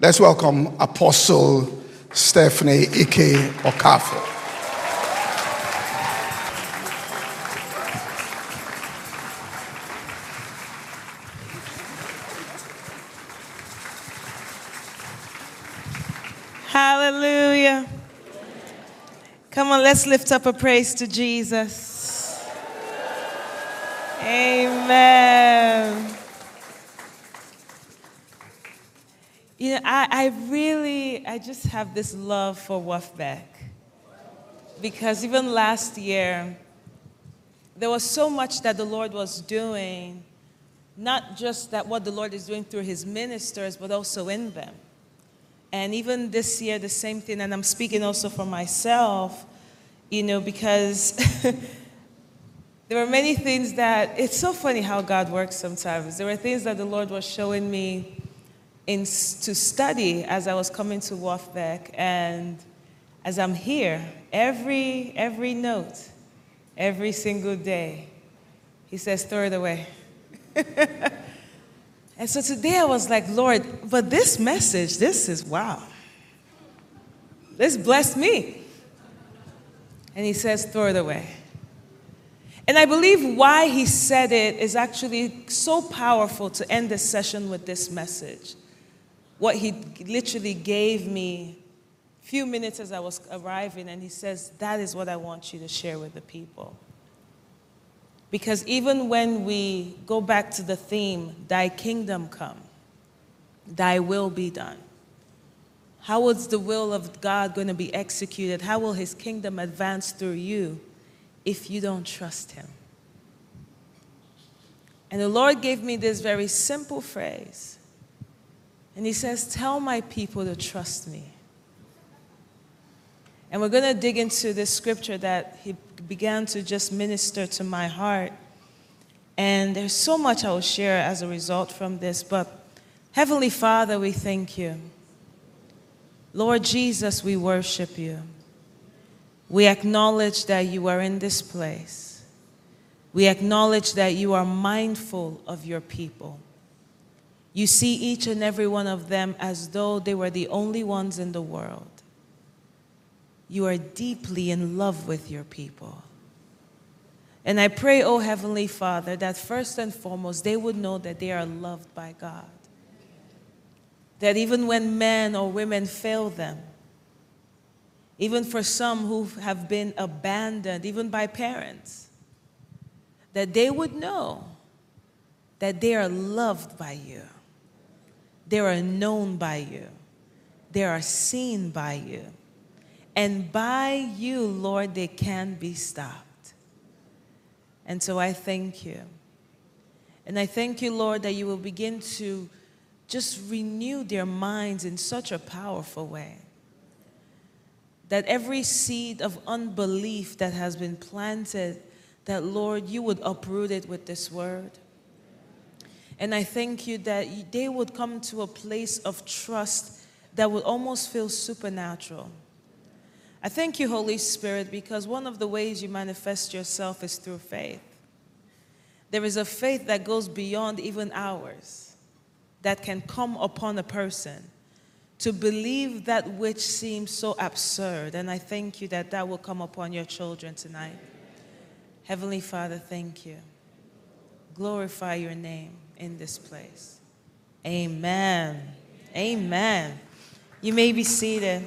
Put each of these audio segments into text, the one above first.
Let's welcome Apostle Stephanie Ike Okafor. Hallelujah. Come on, let's lift up a praise to Jesus. Amen. You know, I just have this love for WAFBEC. Because even last year, there was so much that the Lord was doing, not just that what the Lord is doing through his ministers, but also in them. And even this year, the same thing, and I'm speaking also for myself, you know, because there were many things that, it's so funny how God works sometimes. There were things that the Lord was showing me to study as I was coming to WAFBEC, and as I'm here, every note, every single day, he says, throw it away. And so today I was like, Lord, but this message, this is wow. This blessed me. And he says, throw it away. And I believe why he said it is actually so powerful to end this session with this message. What he literally gave me a few minutes as I was arriving, and he says, that is what I want you to share with the people. Because even when we go back to the theme, thy kingdom come, thy will be done. How is the will of God going to be executed? How will his kingdom advance through you if you don't trust him? And the Lord gave me this very simple phrase. And he says, tell my people to trust me. And we're going to dig into this scripture that he began to just minister to my heart. And there's so much I will share as a result from this. But Heavenly Father, we thank you. Lord Jesus, we worship you. We acknowledge that you are in this place. We acknowledge that you are mindful of your people. You see each and every one of them as though they were the only ones in the world. You are deeply in love with your people. And I pray, oh Heavenly Father, that first and foremost, they would know that they are loved by God. That even when men or women fail them, even for some who have been abandoned, even by parents, that they would know that they are loved by you. They are known by you. They are seen by you. And by you, Lord, they can be stopped. And so I thank you. And I thank you, Lord, that you will begin to just renew their minds in such a powerful way. That every seed of unbelief that has been planted, that, Lord, you would uproot it with this word. And I thank you that they would come to a place of trust that would almost feel supernatural. I thank you, Holy Spirit, because one of the ways you manifest yourself is through faith. There is a faith that goes beyond even ours, that can come upon a person to believe that which seems so absurd. And I thank you that that will come upon your children tonight. Heavenly Father, thank you. Glorify your name in this place. Amen. Amen. You may be seated.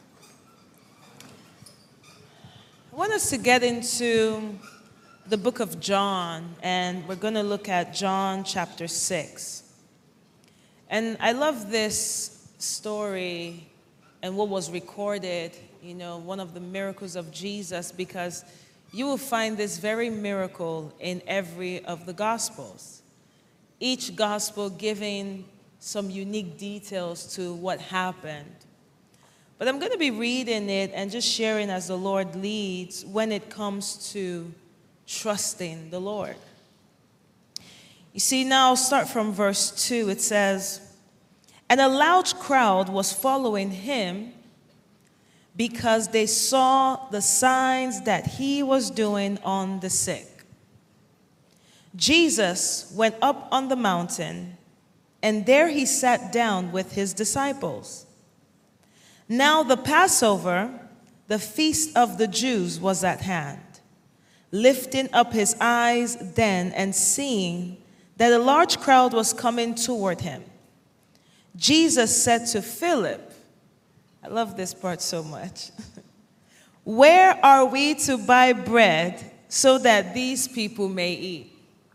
I want us to get into the book of John, and we're going to look at John chapter 6. And I love this story and what was recorded, you know, one of the miracles of Jesus, because you will find this very miracle in every of the Gospels. Each Gospel giving some unique details to what happened. But I'm going to be reading it and just sharing as the Lord leads when it comes to trusting the Lord. You see, now I'll start from verse 2. It says, and a large crowd was following him because they saw the signs that he was doing on the sick. Jesus went up on the mountain, and there he sat down with his disciples. Now the Passover, the feast of the Jews, was at hand. Lifting up his eyes then and seeing that a large crowd was coming toward him, Jesus said to Philip, I love this part so much, where are we to buy bread so that these people may eat?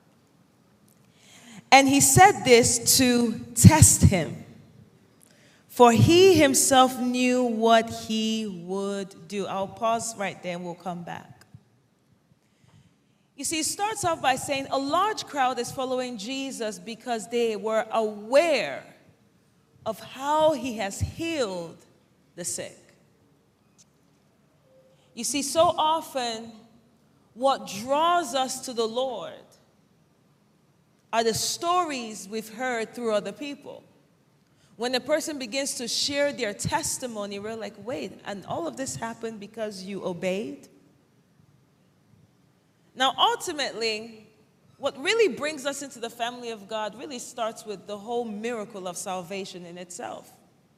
And he said this to test him, for he himself knew what he would do. I'll pause right there and we'll come back. You see, it starts off by saying a large crowd is following Jesus because they were aware of how he has healed the sick. You see, so often what draws us to the Lord are the stories we've heard through other people. When a person begins to share their testimony, we're like, wait, and all of this happened because you obeyed? Now, ultimately, what really brings us into the family of God really starts with the whole miracle of salvation in itself.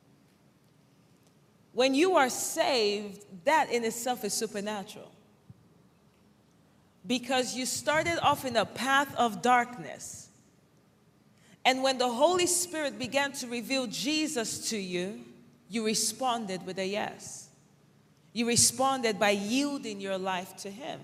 When you are saved, that in itself is supernatural. Because you started off in a path of darkness. And when the Holy Spirit began to reveal Jesus to you, you responded with a yes. You responded by yielding your life to him.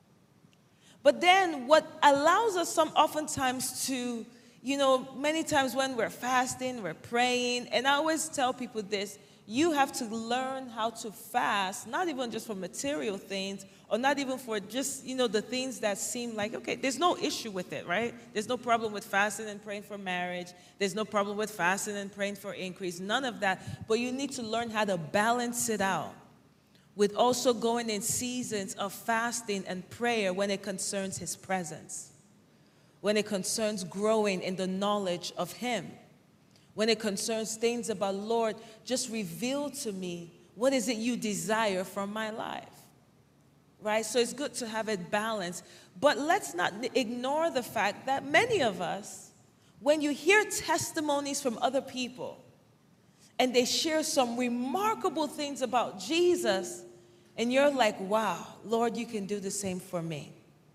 But then what allows us oftentimes to, many times when we're fasting, we're praying, and I always tell people this, you have to learn how to fast, not even just for material things, or not even for just, the things that seem like, okay, there's no issue with it, right? There's no problem with fasting and praying for marriage. There's no problem with fasting and praying for increase. None of that. But you need to learn how to balance it out with also going in seasons of fasting and prayer when it concerns his presence, when it concerns growing in the knowledge of him, when it concerns things about, Lord, just reveal to me what is it you desire from my life, right? So it's good to have it balanced. But let's not ignore the fact that many of us, when you hear testimonies from other people, and they share some remarkable things about Jesus, and you're like, wow, Lord, you can do the same for me.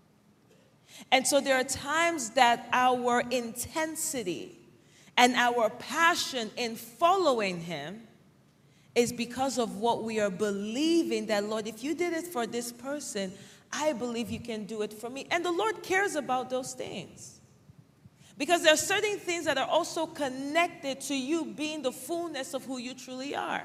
And so there are times that our intensity and our passion in following him is because of what we are believing that, Lord, if you did it for this person, I believe you can do it for me. And the Lord cares about those things. Because there are certain things that are also connected to you being the fullness of who you truly are.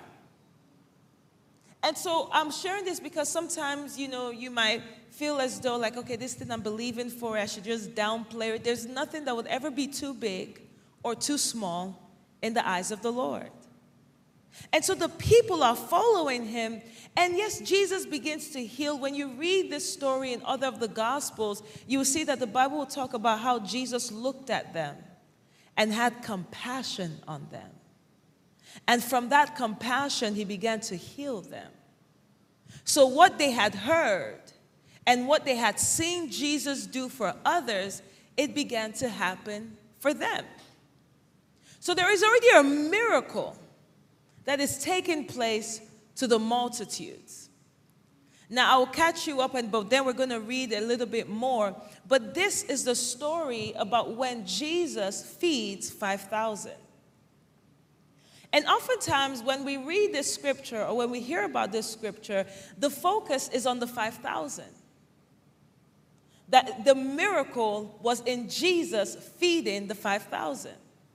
And so I'm sharing this because sometimes, you might feel as though like, okay, this thing I'm believing for, I should just downplay it. There's nothing that would ever be too big or too small in the eyes of the Lord. And so the people are following him. And yes, Jesus begins to heal. When you read this story in other of the Gospels, you will see that the Bible will talk about how Jesus looked at them and had compassion on them. And from that compassion, he began to heal them. So what they had heard and what they had seen Jesus do for others, it began to happen for them. So there is already a miracle that is taking place to the multitudes. Now, I will catch you up, but then we're going to read a little bit more. But this is the story about when Jesus feeds 5,000. And oftentimes, when we read this scripture or when we hear about this scripture, the focus is on the 5,000. That the miracle was in Jesus feeding the 5,000.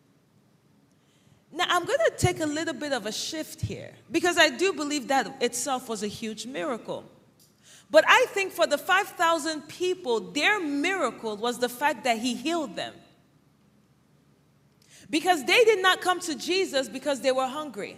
Now, I'm going to take a little bit of a shift here because I do believe that itself was a huge miracle. But I think for the 5,000 people, their miracle was the fact that he healed them. Because they did not come to Jesus because they were hungry.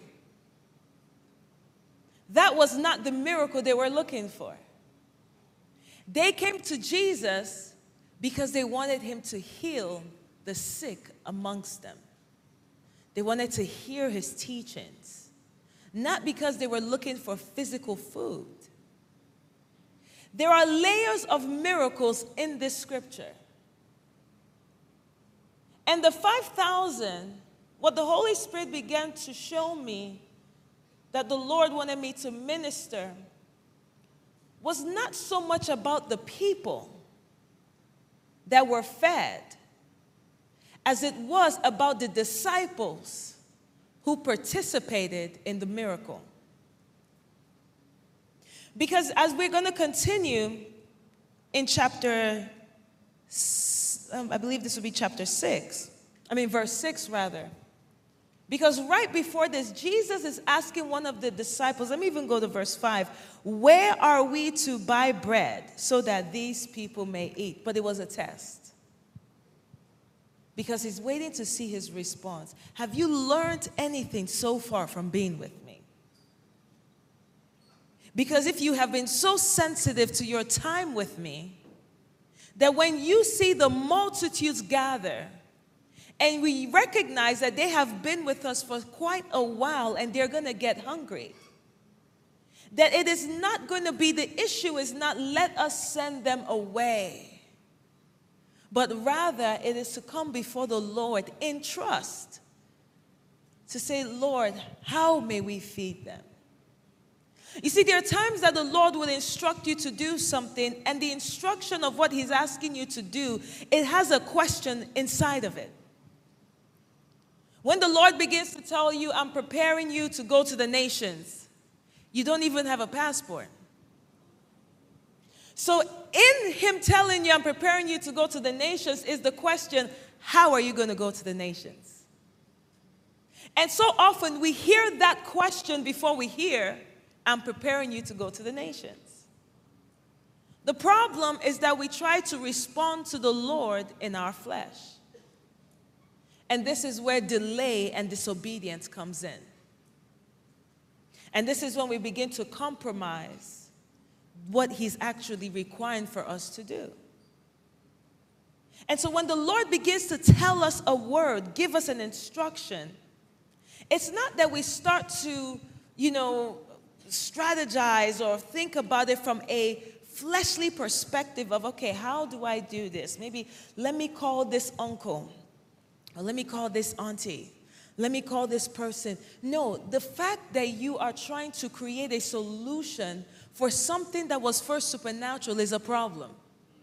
That was not the miracle they were looking for. They came to Jesus because they wanted him to heal the sick amongst them. They wanted to hear his teachings, not because they were looking for physical food. There are layers of miracles in this scripture. And the 5,000 what the Holy Spirit began to show me that the Lord wanted me to minister was not so much about the people that were fed as it was about the disciples who participated in the miracle. Because as we're going to continue in chapter, I believe this will be chapter 6. Verse 6 rather. Because right before this, Jesus is asking one of the disciples, let me even go to verse 5, where are we to buy bread so that these people may eat? But it was a test. Because he's waiting to see his response. Have you learned anything so far from being with me? Because if you have been so sensitive to your time with me, that when you see the multitudes gather, and we recognize that they have been with us for quite a while and they're going to get hungry, that it is not going to be, the issue is not let us send them away, but rather it is to come before the Lord in trust, to say, Lord, how may we feed them? You see, there are times that the Lord will instruct you to do something, and the instruction of what he's asking you to do, it has a question inside of it. When the Lord begins to tell you, I'm preparing you to go to the nations, you don't even have a passport. So in him telling you, I'm preparing you to go to the nations, is the question, how are you going to go to the nations? And so often we hear that question before we hear, I'm preparing you to go to the nations. The problem is that we try to respond to the Lord in our flesh. And this is where delay and disobedience comes in. And this is when we begin to compromise what he's actually requiring for us to do. And so when the Lord begins to tell us a word, give us an instruction, it's not that we start to, strategize or think about it from a fleshly perspective of, okay, how do I do this? Maybe let me call this uncle, or let me call this auntie, let me call this person. No, the fact that you are trying to create a solution for something that was first supernatural is a problem.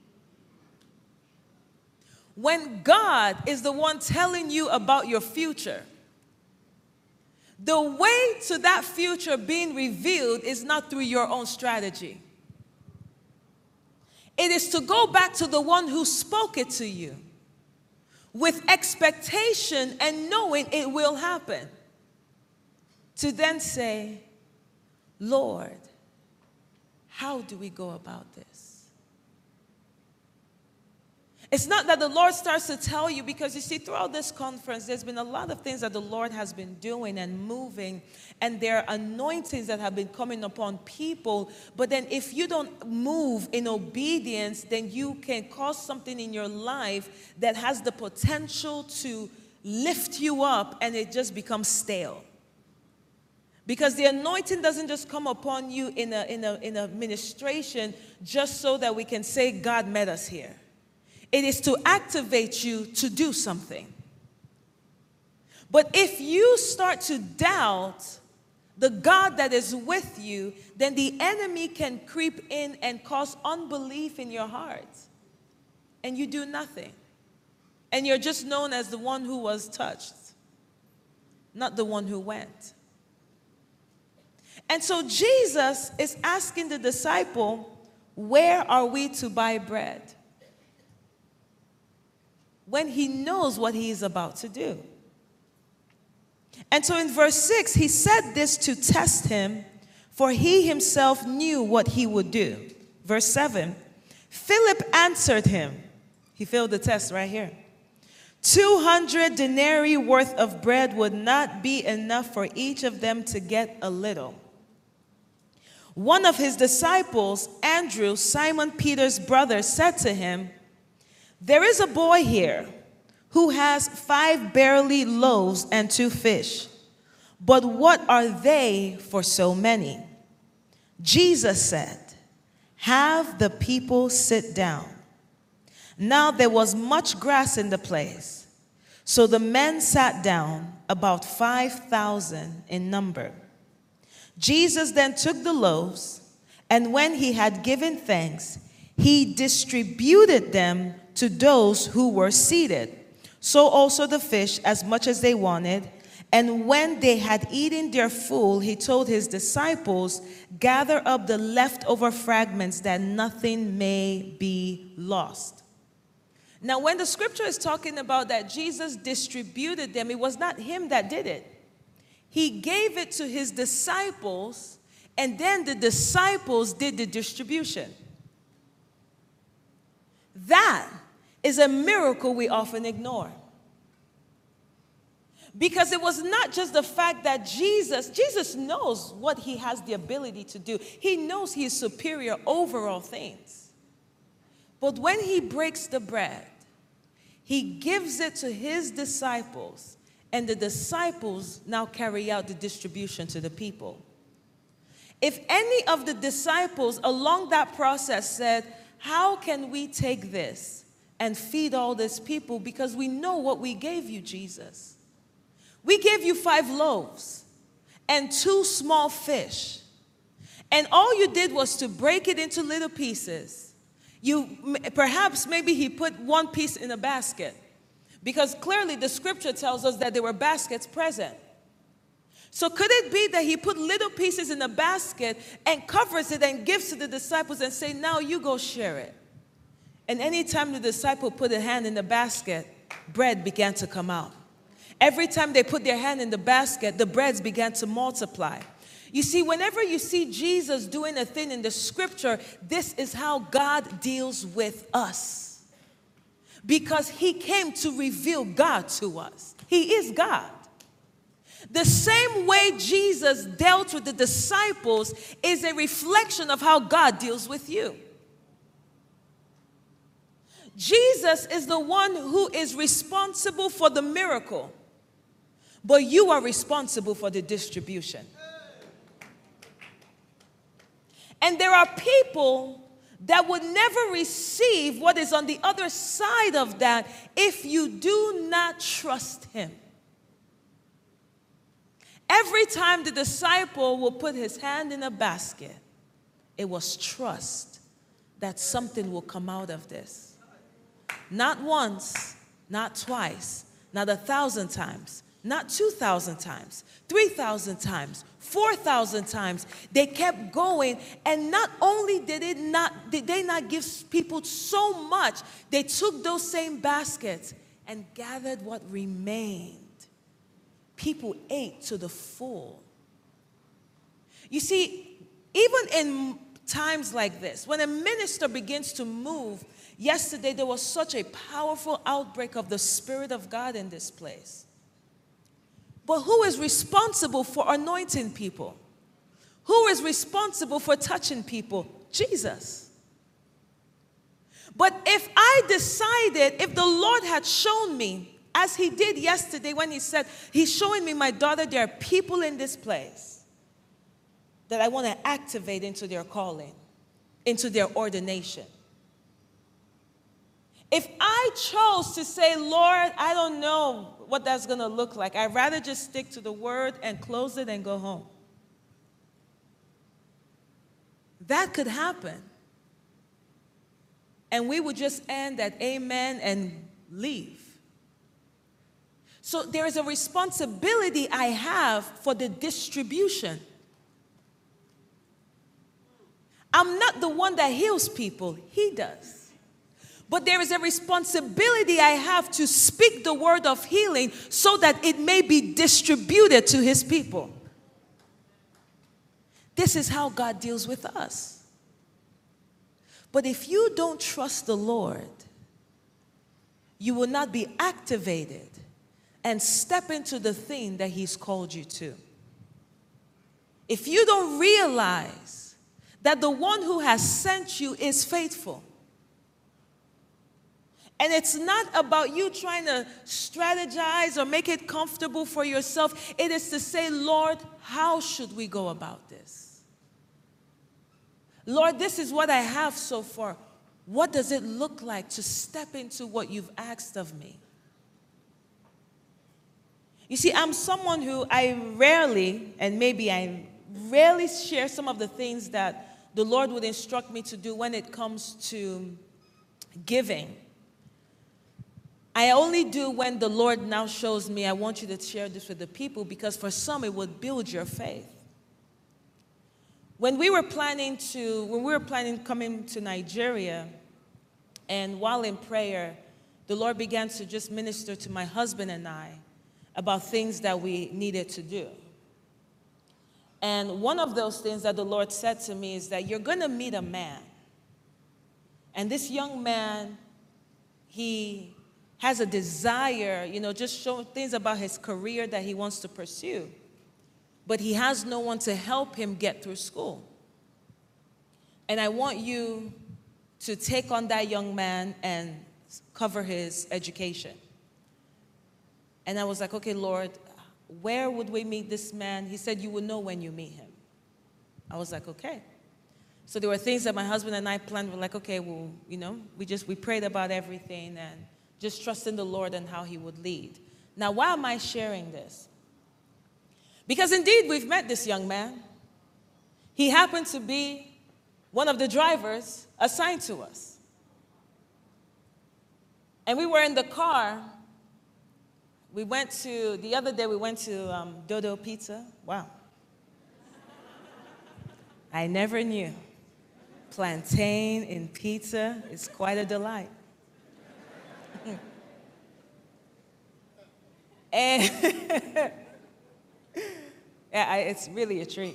When God is the one telling you about your future, the way to that future being revealed is not through your own strategy. It is to go back to the one who spoke it to you with expectation and knowing it will happen. To then say, Lord, how do we go about this? It's not that the Lord starts to tell you, because you see, throughout this conference, there's been a lot of things that the Lord has been doing and moving, and there are anointings that have been coming upon people. But then if you don't move in obedience, then you can cause something in your life that has the potential to lift you up, and it just becomes stale. Because the anointing doesn't just come upon you in a ministration just so that we can say God met us here. It is to activate you to do something. But if you start to doubt the God that is with you, then the enemy can creep in and cause unbelief in your heart. And you do nothing. And you're just known as the one who was touched, not the one who went. And so Jesus is asking the disciple, where are we to buy bread? When he knows what he is about to do. And so in verse 6, he said this to test him, for he himself knew what he would do. Verse 7, Philip answered him. He failed the test right here. 200 denarii worth of bread would not be enough for each of them to get a little. One of his disciples, Andrew, Simon Peter's brother, said to him, there is a boy here who has 5 barley loaves and 2 fish. But what are they for so many? Jesus said, have the people sit down. Now there was much grass in the place. So the men sat down, about 5,000 in number. Jesus then took the loaves, and when he had given thanks, he distributed them to those who were seated. So also the fish, as much as they wanted. And when they had eaten their full, he told his disciples, "Gather up the leftover fragments that nothing may be lost." Now, when the scripture is talking about that Jesus distributed them, it was not him that did it. He gave it to his disciples, and then the disciples did the distribution. That is a miracle we often ignore. Because it was not just the fact that Jesus knows what he has the ability to do. He knows he is superior over all things. But when he breaks the bread, he gives it to his disciples, and the disciples now carry out the distribution to the people. If any of the disciples along that process said, "How can we take this and feed all these people? Because we know what we gave you, Jesus. We gave you 5 loaves and 2 small fish. And all you did was to break it into little pieces. Perhaps maybe he put 1 piece in a basket. Because clearly the scripture tells us that there were baskets present. So could it be that he put little pieces in a basket and covers it and gives to the disciples and say, "Now you go share it"? And anytime the disciple put a hand in the basket, bread began to come out. Every time they put their hand in the basket, the breads began to multiply. You see, whenever you see Jesus doing a thing in the scripture, this is how God deals with us. Because he came to reveal God to us. He is God. The same way Jesus dealt with the disciples is a reflection of how God deals with you. Jesus is the one who is responsible for the miracle, but you are responsible for the distribution. And there are people that would never receive what is on the other side of that if you do not trust him. Every time the disciple will put his hand in a basket, it was trust that something will come out of this. Not once, not twice, not 1,000 times, not 2,000 times, 3,000 times, 4,000 times. They kept going, and not only did they not give people so much, they took those same baskets and gathered what remained. People ate to the full. You see, even in times like this, when a minister begins to move, yesterday there was such a powerful outbreak of the Spirit of God in this place. But who is responsible for anointing people? Who is responsible for touching people? Jesus. But if I decided, if the Lord had shown me, as he did yesterday when he said, he's showing me, my daughter, there are people in this place that I want to activate into their calling, into their ordination. If I chose to say, Lord, I don't know what that's going to look like, I'd rather just stick to the word and close it and go home. That could happen. And we would just end at amen and leave. So there is a responsibility I have for the distribution. I'm not the one that heals people. He does. But there is a responsibility I have to speak the word of healing so that it may be distributed to his people. This is how God deals with us. But if you don't trust the Lord, you will not be activated and step into the thing that he's called you to. If you don't realize that the one who has sent you is faithful, and it's not about you trying to strategize or make it comfortable for yourself. It is to say, Lord, how should we go about this? Lord, this is what I have so far. What does it look like to step into what you've asked of me? You see, I'm someone who I rarely share some of the things that the Lord would instruct me to do when it comes to giving. I only do when the Lord now shows me, I want you to share this with the people, because for some it would build your faith. When we were planning coming to Nigeria, and while in prayer, the Lord began to just minister to my husband and I about things that we needed to do. And one of those things that the Lord said to me is that you're going to meet a man. And this young man, he has a desire, just show things about his career that he wants to pursue. But he has no one to help him get through school. And I want you to take on that young man and cover his education. And I was like, okay, Lord, where would we meet this man? He said, you will know when you meet him. I was like, okay. So there were things that my husband and I planned. We're like, okay, well, we prayed about everything and just trusting the Lord and how he would lead. Now, why am I sharing this? Because indeed, we've met this young man. He happened to be one of the drivers assigned to us. And we were in the car. The other day we went to Dodo Pizza. Wow. I never knew. Plantain in pizza is quite a delight. And yeah, it's really a treat,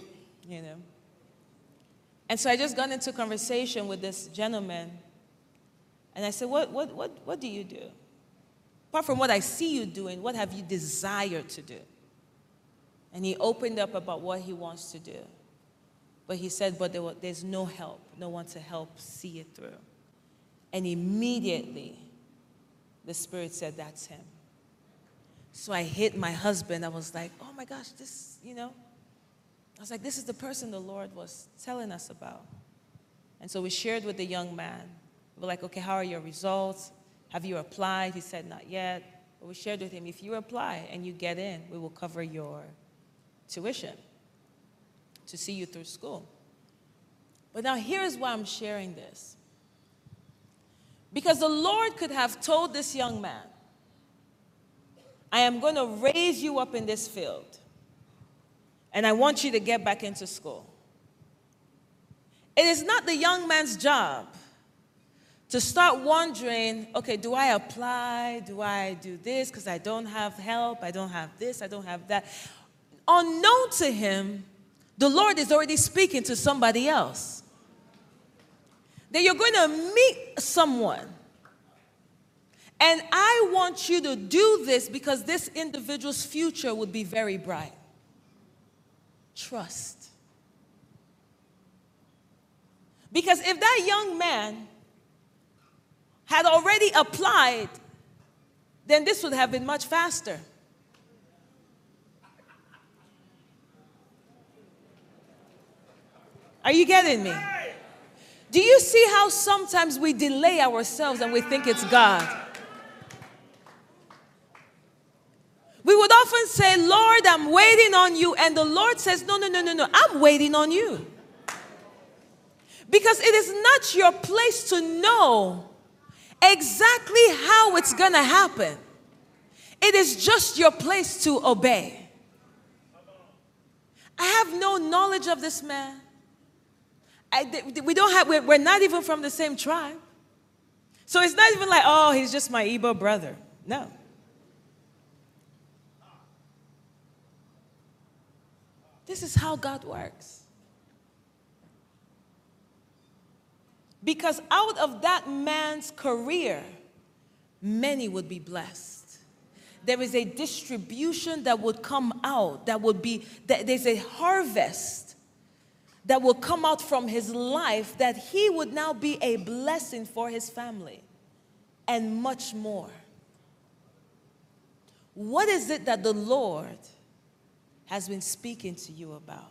And so I just got into conversation with this gentleman, and I said, what do you do? Apart from what I see you doing, what have you desired to do? And he opened up about what he wants to do. But he said, but there's no help, no one to help see it through. And immediately, the Spirit said, that's him. So I hit my husband. I was like, oh my gosh, I was like, this is the person the Lord was telling us about. And so we shared with the young man. We were like, okay, how are your results? Have you applied? He said, not yet. But we shared with him, if you apply and you get in, we will cover your tuition to see you through school. But now here's why I'm sharing this. Because the Lord could have told this young man, I am going to raise you up in this field, and I want you to get back into school. It is not the young man's job to start wondering, okay, do I apply? Do I do this? Because I don't have help. I don't have this. I don't have that. Unknown to him, the Lord is already speaking to somebody else. That you're going to meet someone. And I want you to do this because this individual's future would be very bright. Trust. Because if that young man had already applied, then this would have been much faster. Are you getting me? Do you see how sometimes we delay ourselves and we think it's God? We would often say, Lord, I'm waiting on you. And the Lord says, no, I'm waiting on you. Because it is not your place to know exactly how it's going to happen. It is just your place to obey. I have no knowledge of this man. We're not even from the same tribe. So it's not even like, oh, he's just my Igbo brother. No. This is how God works. Because out of that man's career, many would be blessed. There is a distribution that would come out, there's a harvest that will come out from his life, that he would now be a blessing for his family, and much more. What is it that the Lord has been speaking to you about?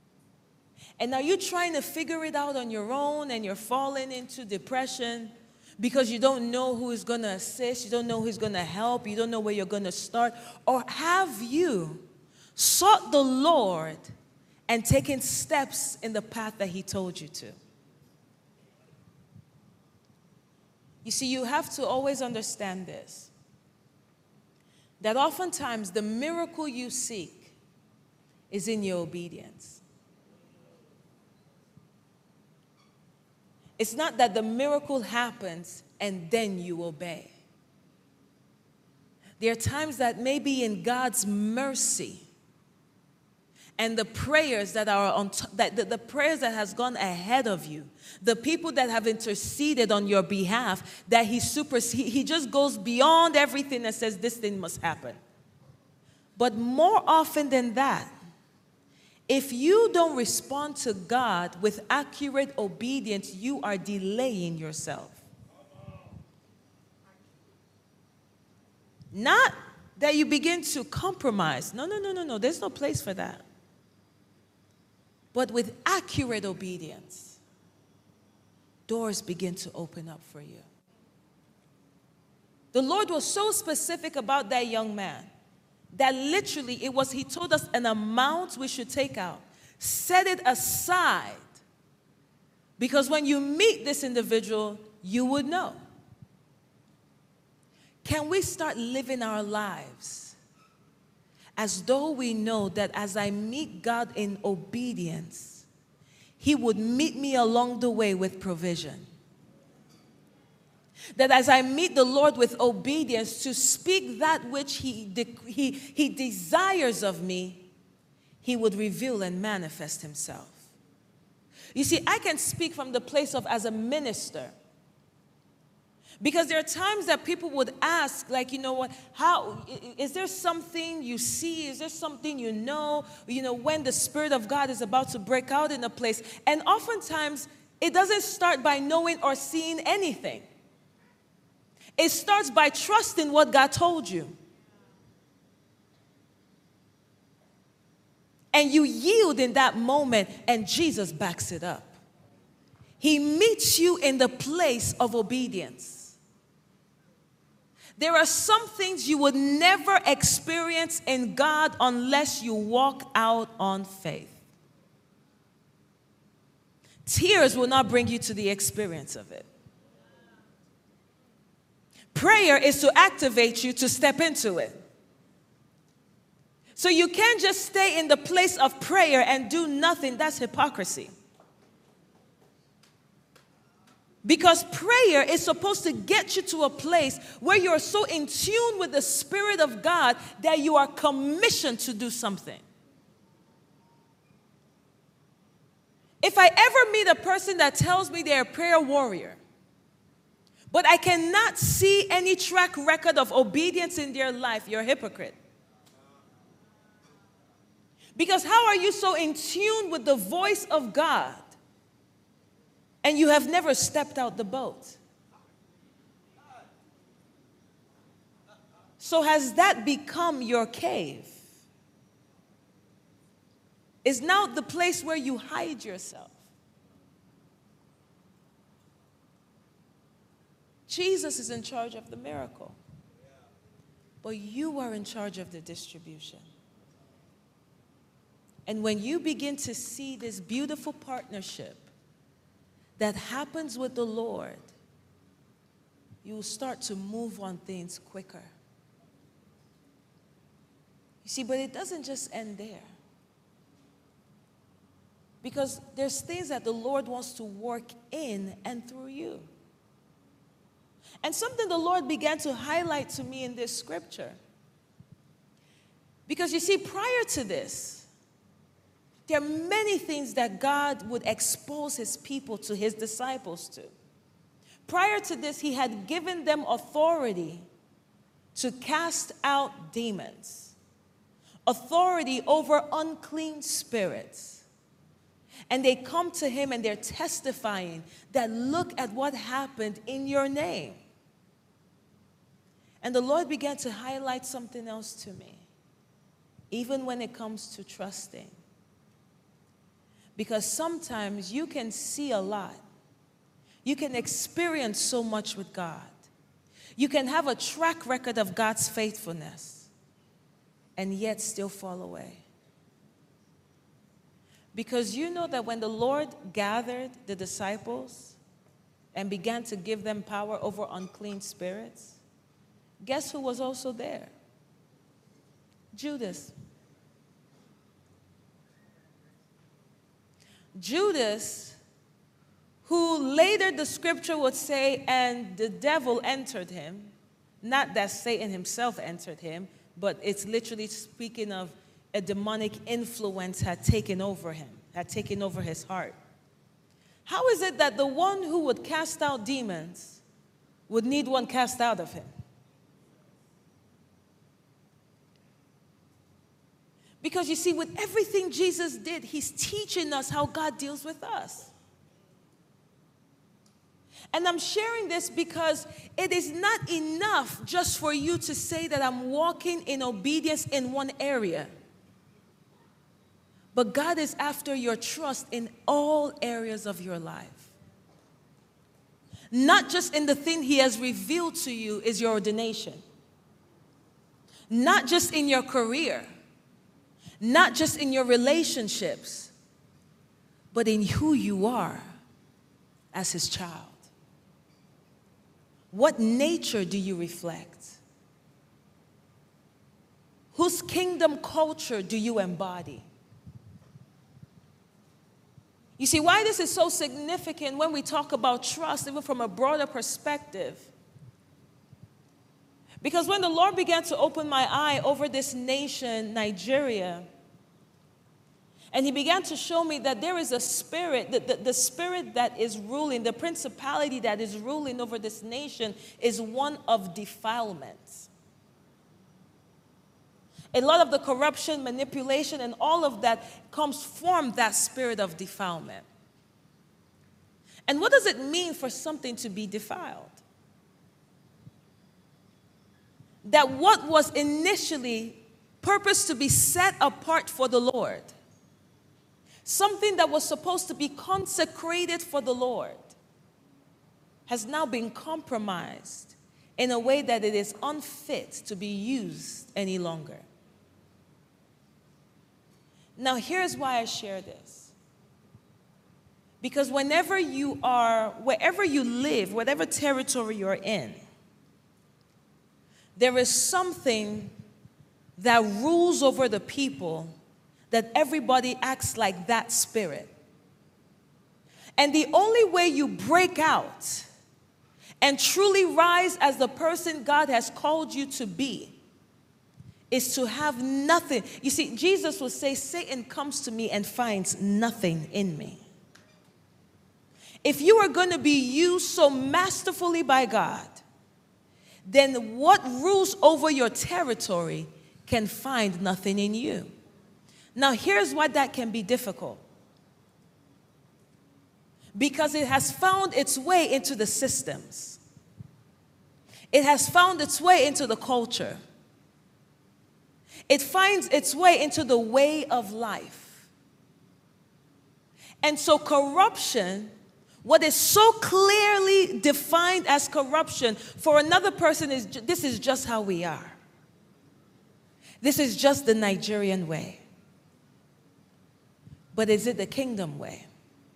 And are you trying to figure it out on your own and you're falling into depression? because you don't know who is going to assist, you don't know who's going to help, you don't know where you're going to start? Or have you sought the Lord and taken steps in the path that he told you to? You see, you have to always understand this, that oftentimes the miracle you seek is in your obedience. It's not that the miracle happens and then you obey. There are times that maybe in God's mercy and the prayers that are on the prayers that has gone ahead of you, the people that have interceded on your behalf, that he just goes beyond everything and says this thing must happen. But more often than that, if you don't respond to God with accurate obedience, you are delaying yourself. Not that you begin to compromise. No. There's no place for that. But with accurate obedience, doors begin to open up for you. The Lord was so specific about that young man that literally he told us an amount we should take out. Set it aside. Because when you meet this individual, you would know. Can we start living our lives as though we know that as I meet God in obedience, he would meet me along the way with provision? That as I meet the Lord with obedience to speak that which he desires of me, he would reveal and manifest himself. You see, I can speak from the place of as a minister. Because there are times that people would ask, like, you know what, is there something you see? Is there something you know, when the Spirit of God is about to break out in a place? And oftentimes, it doesn't start by knowing or seeing anything. It starts by trusting what God told you. And you yield in that moment, and Jesus backs it up. He meets you in the place of obedience. There are some things you would never experience in God unless you walk out on faith. Tears will not bring you to the experience of it. Prayer is to activate you to step into it. So you can't just stay in the place of prayer and do nothing. That's hypocrisy. Because prayer is supposed to get you to a place where you're so in tune with the Spirit of God that you are commissioned to do something. If I ever meet a person that tells me they're a prayer warrior, but I cannot see any track record of obedience in their life, you're a hypocrite. Because how are you so in tune with the voice of God and you have never stepped out the boat? So has that become your cave? Is now the place where you hide yourself? Jesus is in charge of the miracle, but you are in charge of the distribution. And when you begin to see this beautiful partnership that happens with the Lord, you will start to move on things quicker. You see, but it doesn't just end there. Because there's things that the Lord wants to work in and through you. And something the Lord began to highlight to me in this scripture. Because you see, prior to this, there are many things that God would expose his people to, his disciples to. Prior to this, he had given them authority to cast out demons, authority over unclean spirits. And they come to him and they're testifying that look at what happened in your name. And the Lord began to highlight something else to me, even when it comes to trusting. Because sometimes you can see a lot. You can experience so much with God. You can have a track record of God's faithfulness and yet still fall away. Because you know that when the Lord gathered the disciples and began to give them power over unclean spirits, guess who was also there? Judas. Judas, who later the scripture would say, and the devil entered him. Not that Satan himself entered him, but it's literally speaking of a demonic influence had taken over him, had taken over his heart. How is it that the one who would cast out demons would need one cast out of him? Because you see, with everything Jesus did, he's teaching us how God deals with us. And I'm sharing this because it is not enough just for you to say that I'm walking in obedience in one area. But God is after your trust in all areas of your life. Not just in the thing he has revealed to you is your ordination. Not just in your career. Not just in your relationships. But in who you are as his child. What nature do you reflect? Whose kingdom culture do you embody? You see, why this is so significant when we talk about trust, even from a broader perspective. Because when the Lord began to open my eye over this nation, Nigeria, and he began to show me that there is a spirit, the spirit that is ruling, the principality that is ruling over this nation is one of defilement. A lot of the corruption, manipulation, and all of that comes from that spirit of defilement. And what does it mean for something to be defiled? That what was initially purposed to be set apart for the Lord, something that was supposed to be consecrated for the Lord, has now been compromised in a way that it is unfit to be used any longer. Now, here's why I share this. Because wherever you live, whatever territory you're in, there is something that rules over the people that everybody acts like that spirit. And the only way you break out and truly rise as the person God has called you to be is to have nothing. You see, Jesus will say, Satan comes to me and finds nothing in me. If you are going to be used so masterfully by God, then what rules over your territory can find nothing in you. Now, here's why that can be difficult. Because it has found its way into the systems. It has found its way into the culture. It finds its way into the way of life. And so corruption, what is so clearly defined as corruption, for another person is this is just how we are. This is just the Nigerian way. But is it the kingdom way?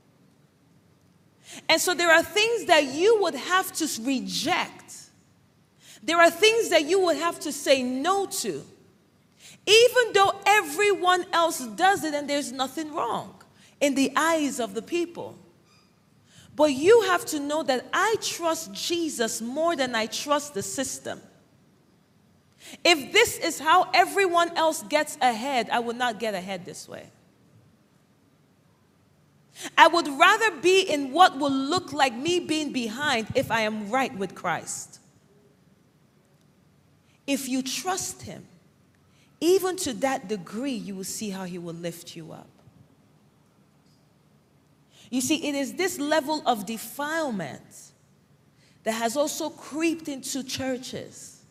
And so there are things that you would have to reject. There are things that you would have to say no to. Even though everyone else does it and there's nothing wrong in the eyes of the people. But you have to know that I trust Jesus more than I trust the system. If this is how everyone else gets ahead, I would not get ahead this way. I would rather be in what will look like me being behind if I am right with Christ. If you trust him, even to that degree, you will see how he will lift you up. You see, it is this level of defilement that has also creeped into churches.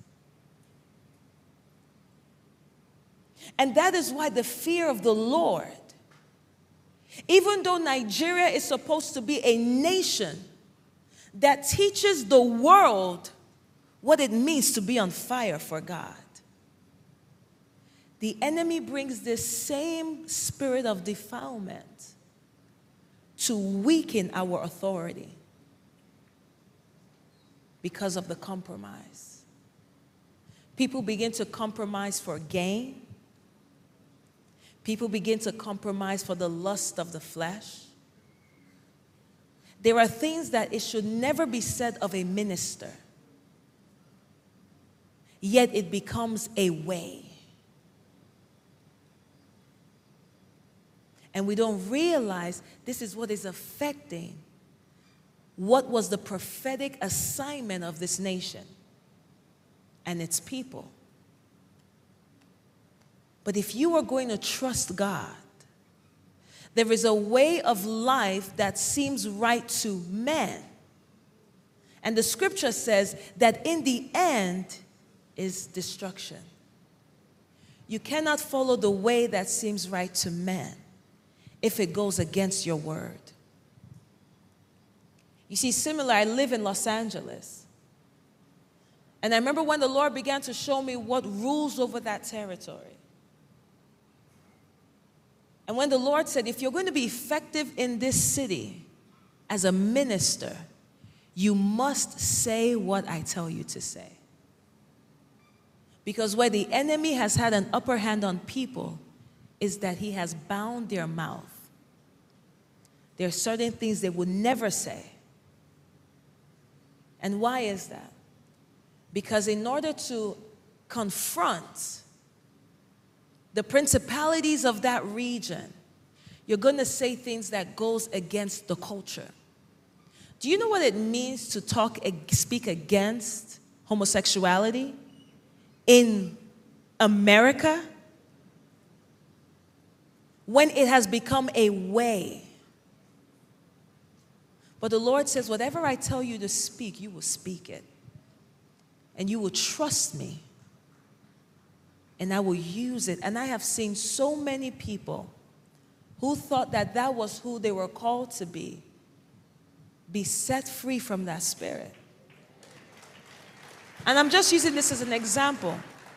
And that is why the fear of the Lord, even though Nigeria is supposed to be a nation that teaches the world what it means to be on fire for God. The enemy brings this same spirit of defilement to weaken our authority because of the compromise. People begin to compromise for gain. People begin to compromise for the lust of the flesh. There are things that it should never be said of a minister, yet it becomes a way. And we don't realize this is what is affecting what was the prophetic assignment of this nation and its people. But if you are going to trust God, there is a way of life that seems right to man. And the scripture says that in the end is destruction. You cannot follow the way that seems right to man if it goes against your word. You see, similar, I live in Los Angeles. And I remember when the Lord began to show me what rules over that territory. And when the Lord said, if you're going to be effective in this city as a minister, you must say what I tell you to say. Because where the enemy has had an upper hand on people is that he has bound their mouth. There are certain things they would never say. And why is that? Because in order to confront the principalities of that region, you're going to say things that goes against the culture. Do you know what it means to speak against homosexuality in America? When it has become a way. But the Lord says, whatever I tell you to speak, you will speak it. And you will trust me. And I will use it. And I have seen so many people who thought that that was who they were called to be set free from that spirit. And I'm just using this as an example.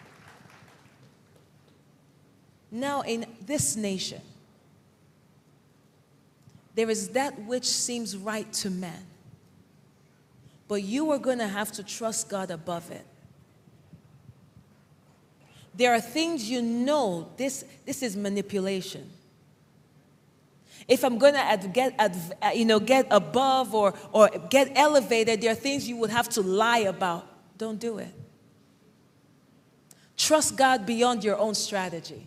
Now, in this nation, there is that which seems right to man. But you are going to have to trust God above it. There are things you know, this is manipulation. If I'm going to get above or get elevated, there are things you would have to lie about. Don't do it. Trust God beyond your own strategy.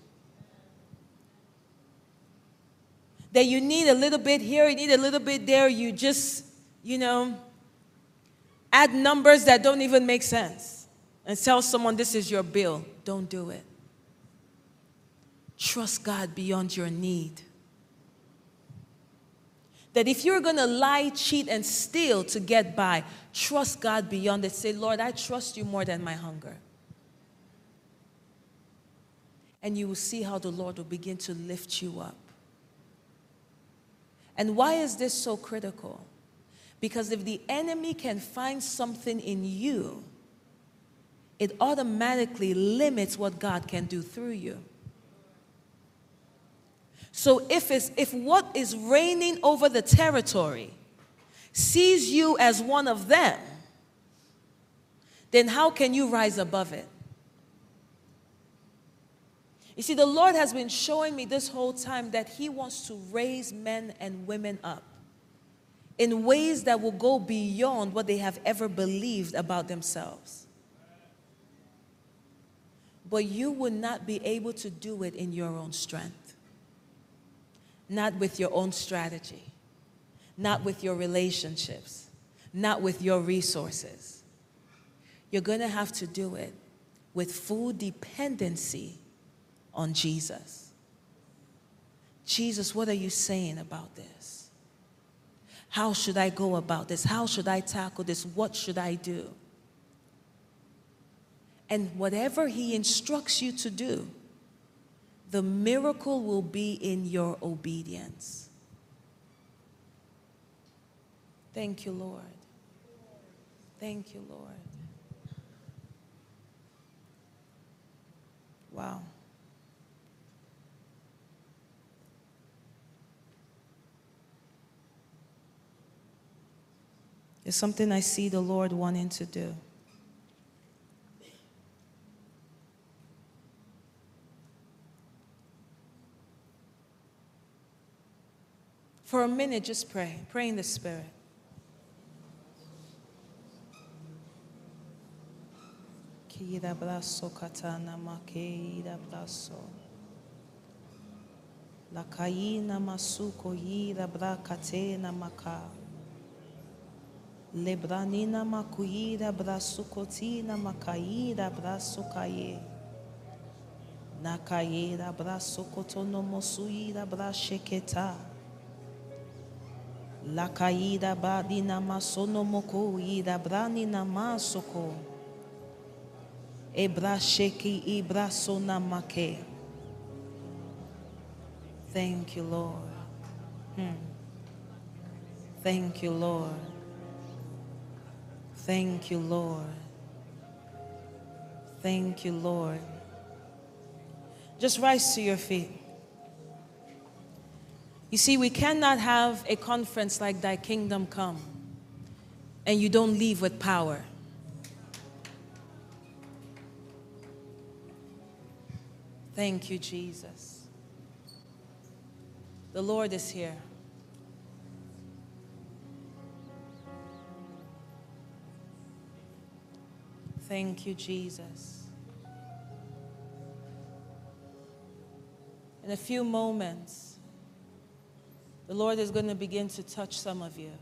That you need a little bit here, you need a little bit there, you just, add numbers that don't even make sense and tell someone this is your bill. Don't do it. Trust God beyond your need. That if you're going to lie, cheat, and steal to get by, trust God beyond it. Say, Lord, I trust you more than my hunger. And you will see how the Lord will begin to lift you up. And why is this so critical? Because if the enemy can find something in you, it automatically limits what God can do through you. So if what is reigning over the territory sees you as one of them, then how can you rise above it? You see, the Lord has been showing me this whole time that He wants to raise men and women up in ways that will go beyond what they have ever believed about themselves. But you will not be able to do it in your own strength. Not with your own strategy. Not with your relationships. Not with your resources. You're going to have to do it with full dependency on Jesus. Jesus, what are you saying about this? How should I go about this? How should I tackle this? What should I do? And whatever He instructs you to do, the miracle will be in your obedience. Thank you, Lord. Thank you, Lord. Wow. It's something I see the Lord wanting to do. For a minute, just pray. Pray in the Spirit. Kira braso katana makeira braso. La kaina masuko yira brakatena maka. Lebranina makuira brasukotina makaira brasukaye. Nakaira brasukotono mosuira brasheketa. La kaida badina masono moko ida branina masoko. Ebra sheki ibra sona make. Thank you, Lord. Thank you, Lord. Thank you, Lord. Thank you, Lord. Just rise to your feet. You see, we cannot have a conference like Thy Kingdom Come and you don't leave with power. Thank you, Jesus. The Lord is here. Thank you, Jesus. In a few moments, the Lord is going to begin to touch some of you.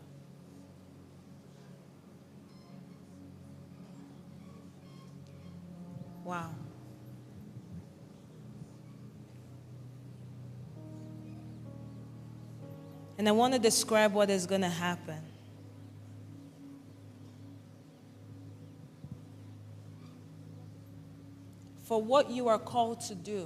Wow. And I want to describe what is going to happen. For what you are called to do,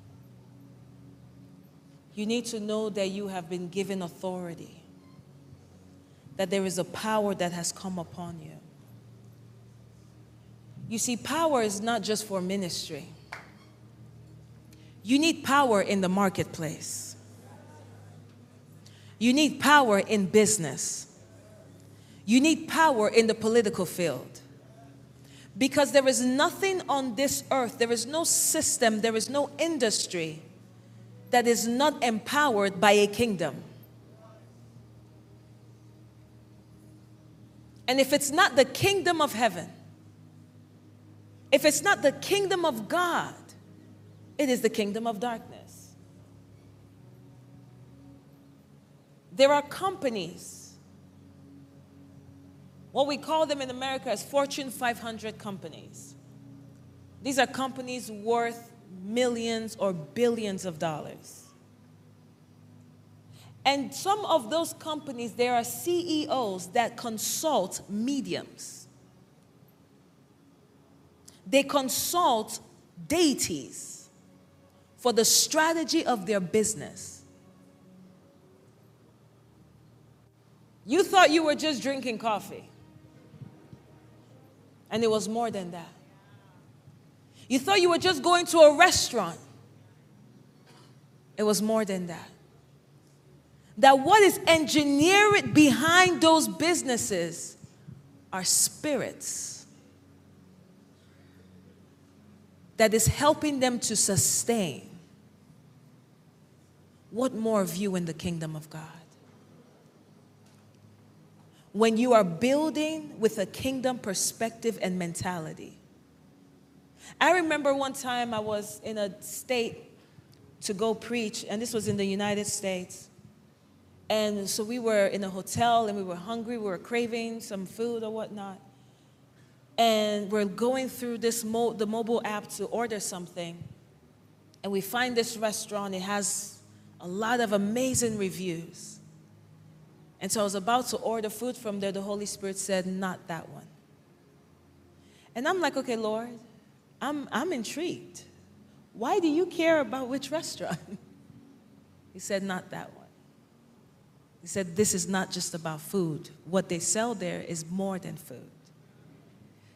you need to know that you have been given authority, that there is a power that has come upon you. You see, power is not just for ministry. You need power in the marketplace. You need power in business. You need power in the political field. Because there is nothing on this earth, there is no system, there is no industry that is not empowered by a kingdom. And if it's not the kingdom of heaven, if it's not the kingdom of God, it is the kingdom of darkness. There are companies, what we call them in America as Fortune 500 companies. These are companies worth millions or billions of dollars. And some of those companies, there are CEOs that consult mediums. They consult deities for the strategy of their business. You thought you were just drinking coffee. And it was more than that. You thought you were just going to a restaurant. It was more than that. That what is engineered behind those businesses are spirits that is helping them to sustain. What more of you in the kingdom of God? When you are building with a kingdom perspective and mentality. I remember one time I was in a state to go preach, and this was in the United States. And so we were in a hotel, and we were hungry, we were craving some food or whatnot. And we're going through this the mobile app to order something. And we find this restaurant, it has a lot of amazing reviews. And so I was about to order food from there. The Holy Spirit said, not that one. And I'm like, okay, Lord, I'm intrigued. Why do you care about which restaurant? He said, not that one. He said, this is not just about food. What they sell there is more than food.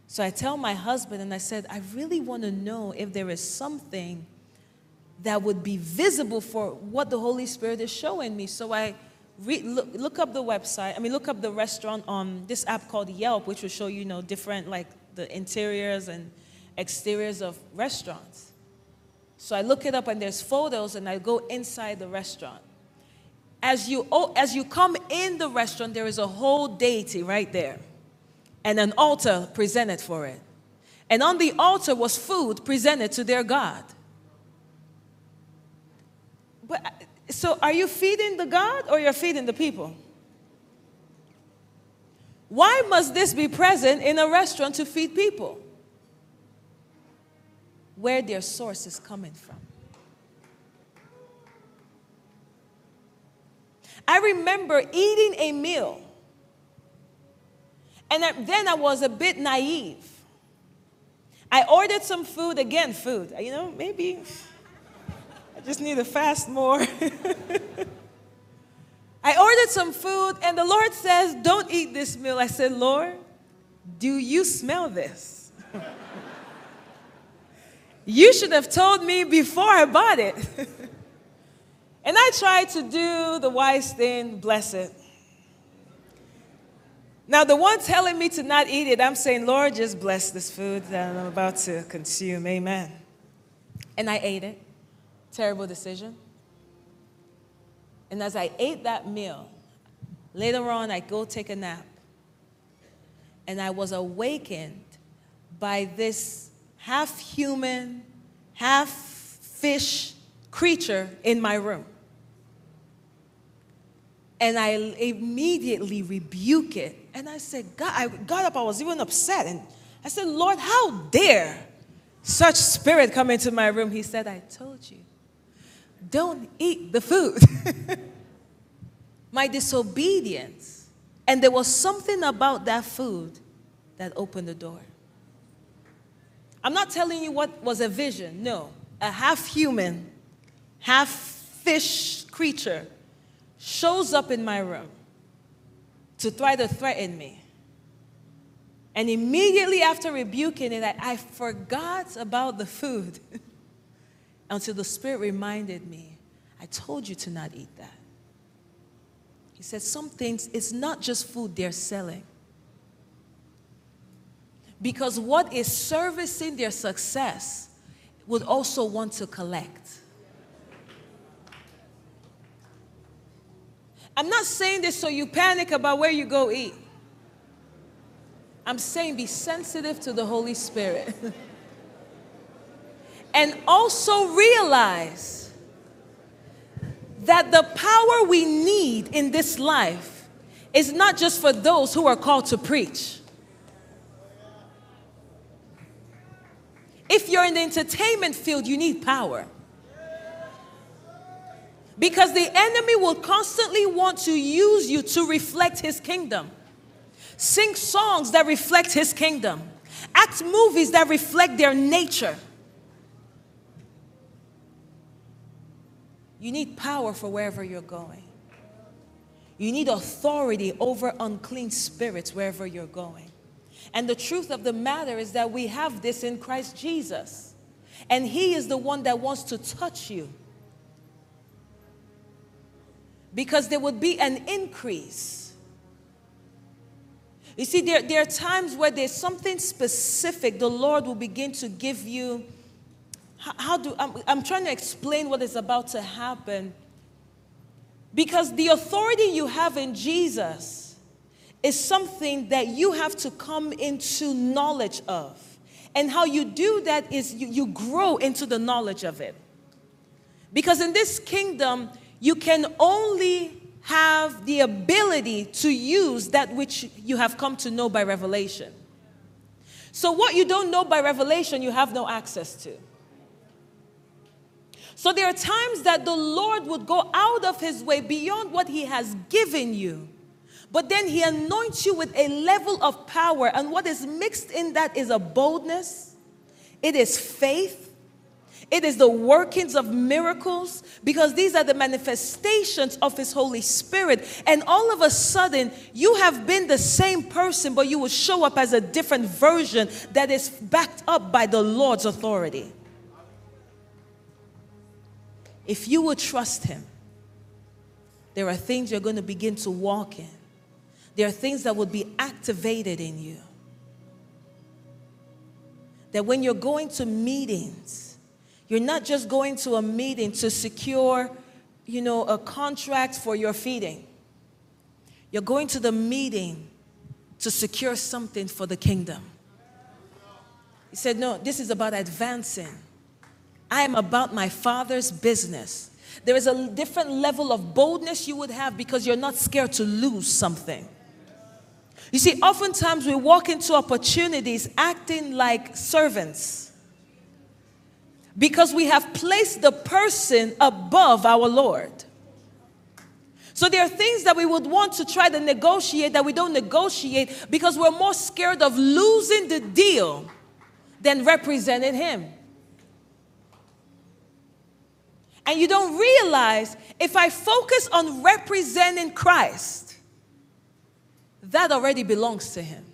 So I tell my husband, and I said, I really want to know if there is something that would be visible for what the Holy Spirit is showing me. So I look up the website. Look up the restaurant on this app called Yelp, which will show you, different, like the interiors and exteriors of restaurants. So I look it up, and there's photos, and I go inside the restaurant. As you come in the restaurant, there is a whole deity right there, and an altar presented for it. And on the altar was food presented to their God. So are you feeding the God or you're feeding the people? Why must this be present in a restaurant to feed people? Where their source is coming from. I remember eating a meal, and then I was a bit naive. I ordered some food, maybe I just need to fast more. I ordered some food, and the Lord says, don't eat this meal. I said, Lord, do you smell this? You should have told me before I bought it. And I tried to do the wise thing, bless it. Now, the one telling me to not eat it, I'm saying, Lord, just bless this food that I'm about to consume. Amen. And I ate it. Terrible decision. And as I ate that meal, later on, I go take a nap. And I was awakened by this half-human, half-fish creature in my room. And I immediately rebuked it. And I said, God, I got up, I was even upset. And I said, Lord, how dare such spirit come into my room? He said, I told you, don't eat the food. My disobedience. And there was something about that food that opened the door. I'm not telling you what was a vision. No. A half-human, half-fish creature shows up in my room to try to threaten me. And immediately after rebuking it, I forgot about the food until the Spirit reminded me, I told you to not eat that. He said, some things, it's not just food they're selling. Because what is servicing their success would also want to collect. I'm not saying this so you panic about where you go eat. I'm saying be sensitive to the Holy Spirit. And also realize that the power we need in this life is not just for those who are called to preach. If you're in the entertainment field, you need power. Because the enemy will constantly want to use you to reflect his kingdom. Sing songs that reflect his kingdom. Act movies that reflect their nature. You need power for wherever you're going. You need authority over unclean spirits wherever you're going. And the truth of the matter is that we have this in Christ Jesus. And he is the one that wants to touch you. Because there would be an increase. You see, there are times where there's something specific the Lord will begin to give you. I'm trying to explain what is about to happen. Because the authority you have in Jesus is something that you have to come into knowledge of. And how you do that is you grow into the knowledge of it. Because in this kingdom, you can only have the ability to use that which you have come to know by revelation. So what you don't know by revelation, you have no access to. So there are times that the Lord would go out of his way beyond what he has given you. But then he anoints you with a level of power. And what is mixed in that is a boldness. It is faith. It is the workings of miracles, because these are the manifestations of His Holy Spirit. And all of a sudden, you have been the same person, but you will show up as a different version that is backed up by the Lord's authority. If you will trust Him, there are things you're going to begin to walk in. There are things that will be activated in you. That when you're going to meetings, you're not just going to a meeting to secure, a contract for your feeding. You're going to the meeting to secure something for the kingdom. He said, no, this is about advancing. I am about my Father's business. There is a different level of boldness you would have because you're not scared to lose something. You see, oftentimes we walk into opportunities acting like servants because we have placed the person above our Lord. So there are things that we would want to try to negotiate that we don't negotiate because we're more scared of losing the deal than representing Him. And you don't realize, if I focus on representing Christ, that already belongs to Him.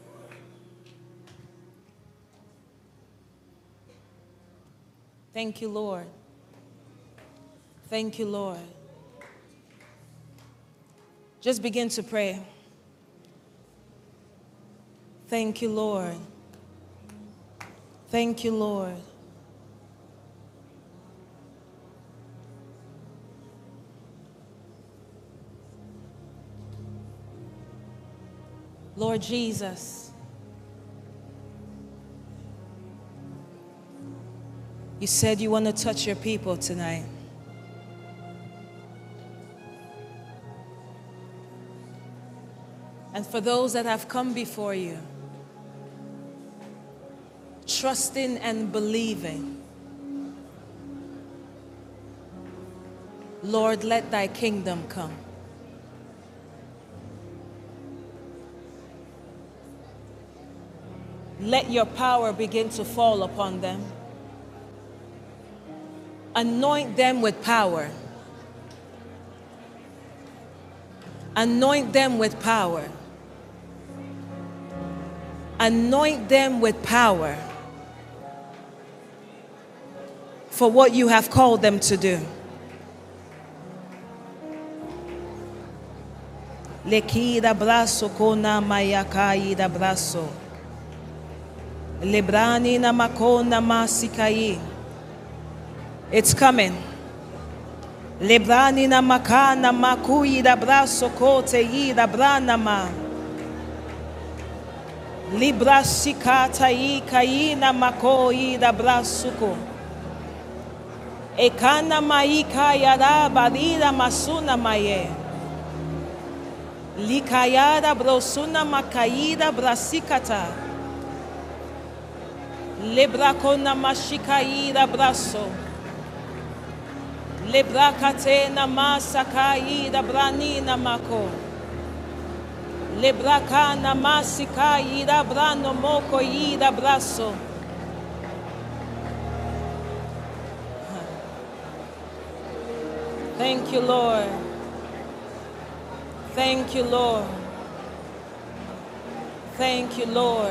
Thank you, Lord. Thank you, Lord. Just begin to pray. Thank you, Lord. Thank you, Lord. Lord Jesus, you said you want to touch your people tonight. And for those that have come before you, trusting and believing, Lord, let thy kingdom come. Let your power begin to fall upon them. Anoint them with power. Anoint them with power. Anoint them with power for what you have called them to do. Lekida braso kona mayakai da braso. Lebrani na makona masikai. It's coming. Lebrani na makana makui da braso kote yi da branama. Libra sikata yi kaina makoi da brasuko. Ekana maika yada barida masuna maye. Likayada brosuna makaida brasikata. Lebra kona mashikaida braso. Lebra katena masakaida branina mako. Lebra kana masikaida brano moko ida braso. Thank you, Lord. Thank you, Lord. Thank you, Lord.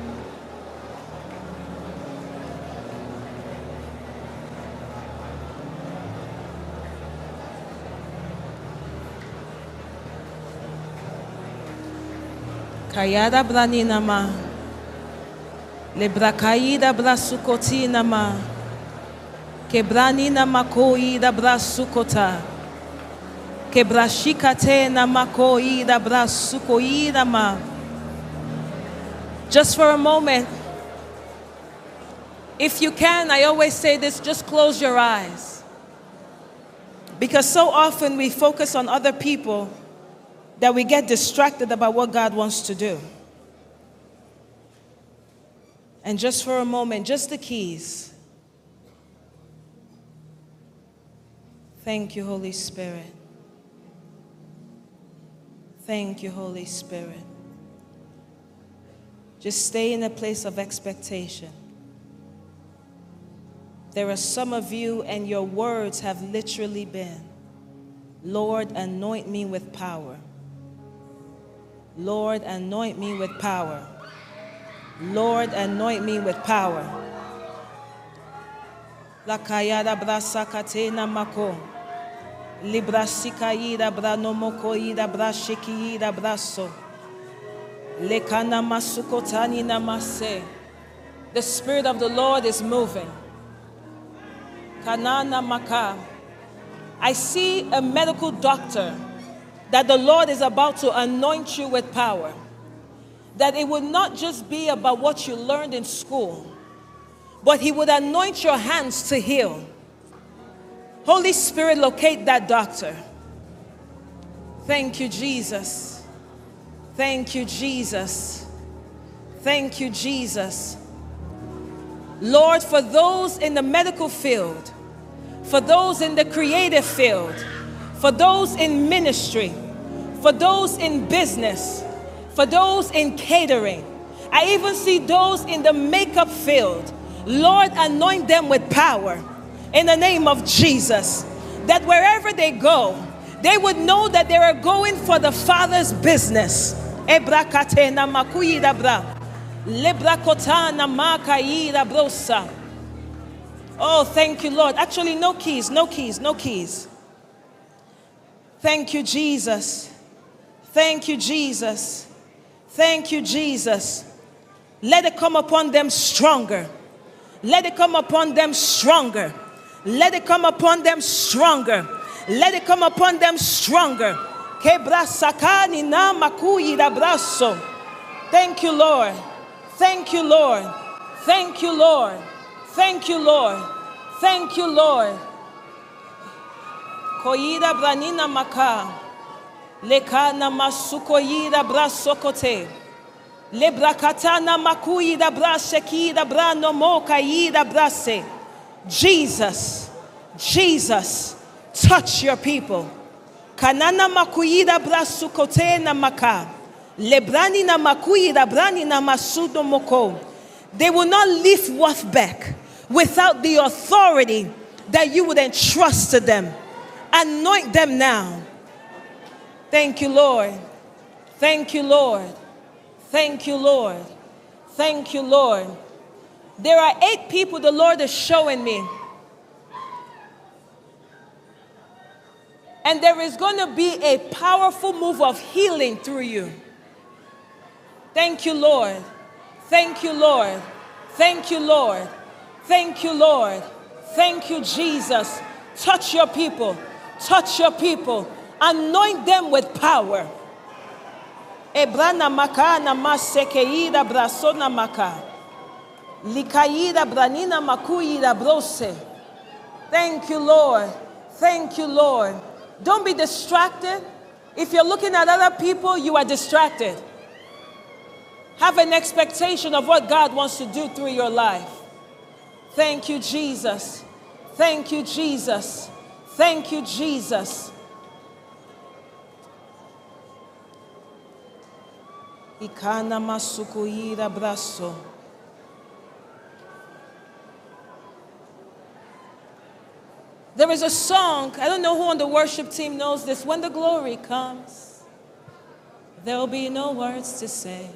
Kayada branina ma. Lebrakaida brasukotina ma. Kebranina makoida brasukota. Kebrashikatena makoida brasukoida ma. Just for a moment, if you can, I always say this, just close your eyes. Because so often we focus on other people that we get distracted about what God wants to do. And just for a moment, just the keys. Thank you, Holy Spirit. Thank you, Holy Spirit. Just stay in a place of expectation. There are some of you, and your words have literally been, Lord, anoint me with power. Lord, anoint me with power. Lord, anoint me with power. Lakayada brasakatena mako. Librasikaida branomokoida brashikiida braso. Lekana masukotani namase. The Spirit of the Lord is moving. Kanana maka. I see a medical doctor that the Lord is about to anoint you with power. That it would not just be about what you learned in school, but He would anoint your hands to heal. Holy Spirit, locate that doctor. Thank you, Jesus. Thank you, Jesus. Thank you, Jesus. Lord, for those in the medical field, for those in the creative field, for those in ministry, for those in business, for those in catering, I even see those in the makeup field. Lord, anoint them with power in the name of Jesus, that wherever they go, they would know that they are going for the Father's business. Oh, thank you, Lord. Actually, no keys, no keys, no keys. Thank you, Jesus. Thank you, Jesus. Thank you, Jesus. Let it come upon them stronger. Let it come upon them stronger. Let it come upon them stronger. Let it come upon them stronger. Thank you, Lord. Thank you, Lord. Thank you, Lord. Thank you, Lord. Thank you, Lord. Koyida branina maka. Lekana masukoyida brasokote. Lebrakatana makuyida brashekida brano mokayida brase. Jesus, Jesus, touch your people. Kanana makuyida brasukote na maka. Lebrani na makuyida brani na masudo moko. They will not leave worth back without the authority that you would entrust to them. Anoint them now. Thank you, Lord. Thank you, Lord. Thank you, Lord. Thank you, Lord. There are 8 people the Lord is showing me. And there is going to be a powerful move of healing through you. Thank you, Lord. Thank you, Lord. Thank you, Lord. Thank you, Lord. Thank you, Jesus. Touch your people. Touch your people. Anoint them with power. Ebrana makana masekeida brasona maka. Likaida branina makuida brose. Thank you, Lord. Thank you, Lord. Don't be distracted. If you're looking at other people, you are distracted. Have an expectation of what God wants to do through your life. Thank you, Jesus. Thank you, Jesus. Thank you, Jesus. Ikana masukuira braso. There is a song, I don't know who on the worship team knows this. When the glory comes, there'll be no words to say.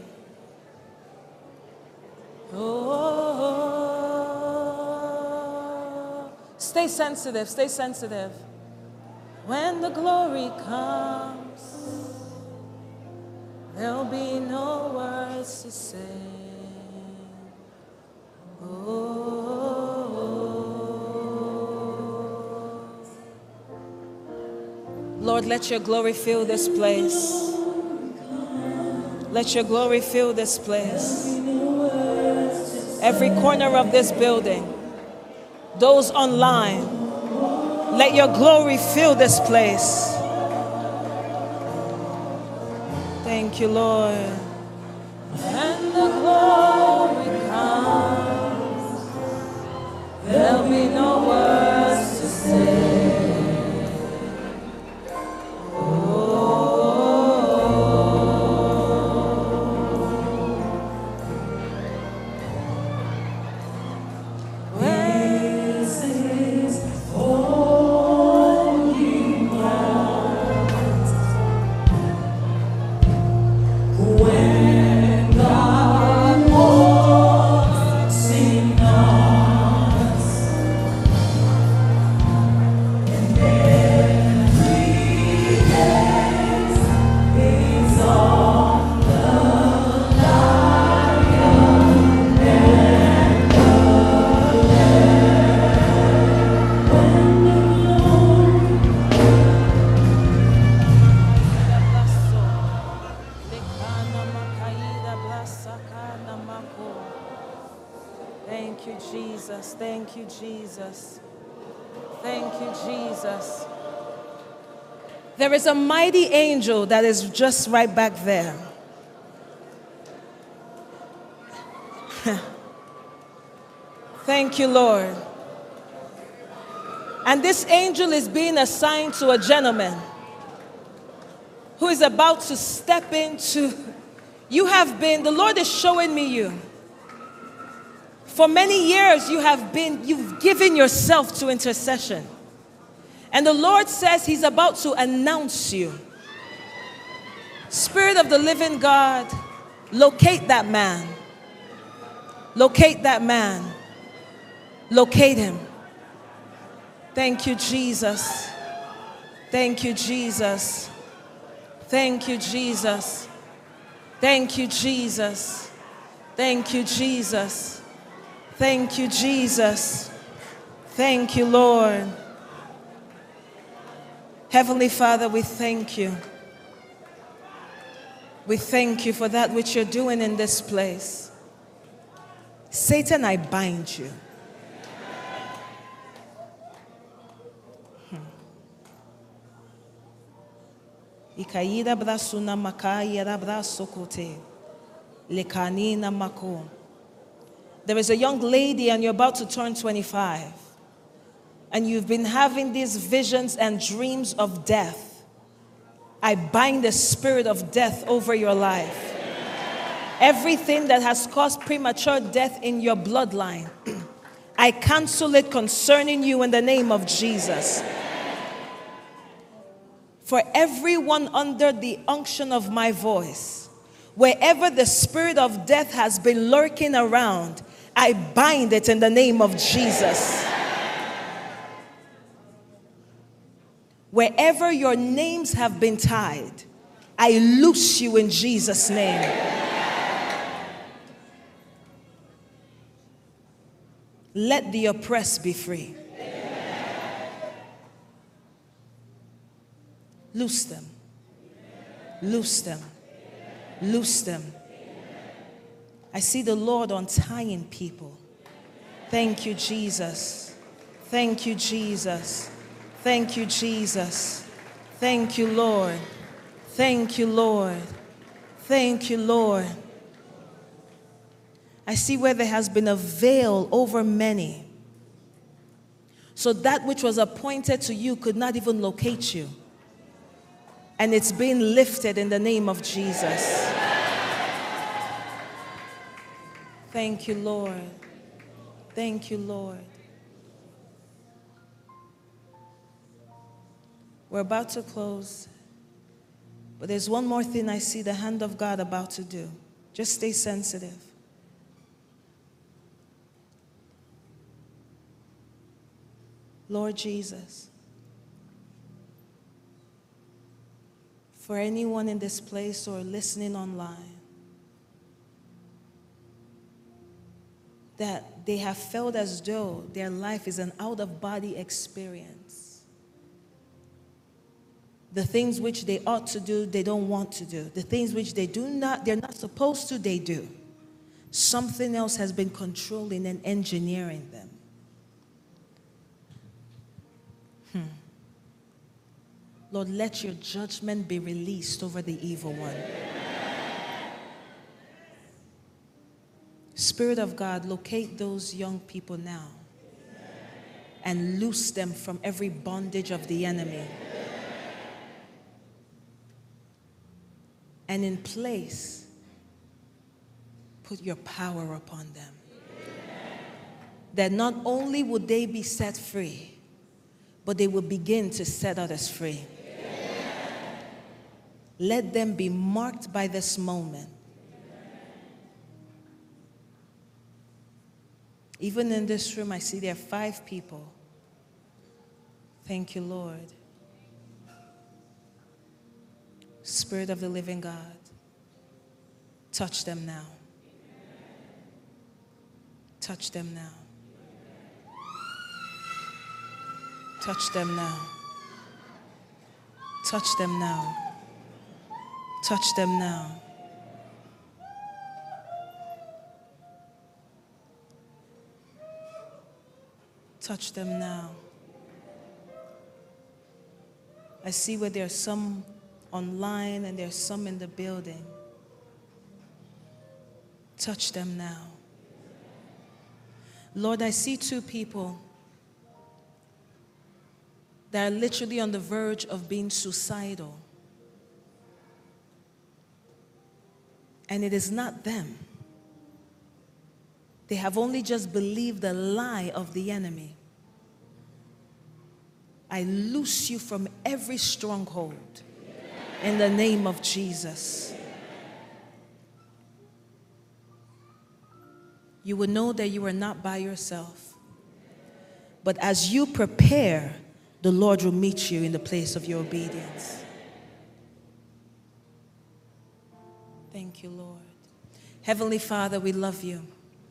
Oh, stay sensitive, stay sensitive. When the glory comes, there'll be no words to say. Oh, Lord, let your glory fill this place. Let your glory fill this place. Every corner of this building, those online, let your glory fill this place. Thank you, Lord. When the glory comes, there'll be no words to say. Jesus. Thank you, Jesus. Thank you, Jesus. There is a mighty angel that is just right back there. Thank you, Lord. And this angel is being assigned to a gentleman who is about to step into. The Lord is showing me you. For many years you've given yourself to intercession. And the Lord says He's about to announce you. Spirit of the living God, locate that man. Locate that man. Locate him. Thank you, Jesus. Thank you, Jesus. Thank you, Jesus. Thank you, Jesus. Thank you, Jesus. Thank you, Jesus. Thank you, Lord. Heavenly Father, we thank you. We thank you for that which you're doing in this place. Satan, I bind you. Ikaida brasuna makaya brasokote. Lekanina mako. There is a young lady and you're about to turn 25. And you've been having these visions and dreams of death. I bind the spirit of death over your life. Everything that has caused premature death in your bloodline, I cancel it concerning you in the name of Jesus. For everyone under the unction of my voice, wherever the spirit of death has been lurking around, I bind it in the name of Jesus. Wherever your names have been tied, I loose you in Jesus' name. Let the oppressed be free. Loose them. Loose them. Loose them. I see the Lord untying people. Thank you, Jesus. Thank you, Jesus. Thank you, Jesus. Thank you, Lord. Thank you, Lord. Thank you, Lord. I see where there has been a veil over many. So that which was appointed to you could not even locate you. And it's being lifted in the name of Jesus. Thank you, Lord. Thank you, Lord. We're about to close. But there's one more thing I see the hand of God about to do. Just stay sensitive. Lord Jesus, for anyone in this place or listening online that they have felt as though their life is an out-of-body experience. The things which they ought to do, they don't want to do. The things which they're not supposed to, they do. Something else has been controlling and engineering them. Lord, let your judgment be released over the evil one. Spirit of God, locate those young people now and loose them from every bondage of the enemy. And in place, put your power upon them. That not only would they be set free, but they will begin to set others free. Let them be marked by this moment. Even in this room, I see there are 5 people. Thank you, Lord. Spirit of the living God, touch them now. Touch them now. Touch them now. Touch them now. Touch them now. Touch them now. I see where there's some online and there's some in the building. Touch them now. Lord, I see two people that are literally on the verge of being suicidal. And it is not them. They have only just believed the lie of the enemy. I loose you from every stronghold in the name of Jesus. You will know that you are not by yourself. But as you prepare, the Lord will meet you in the place of your obedience. Thank you, Lord. Heavenly Father, we love you.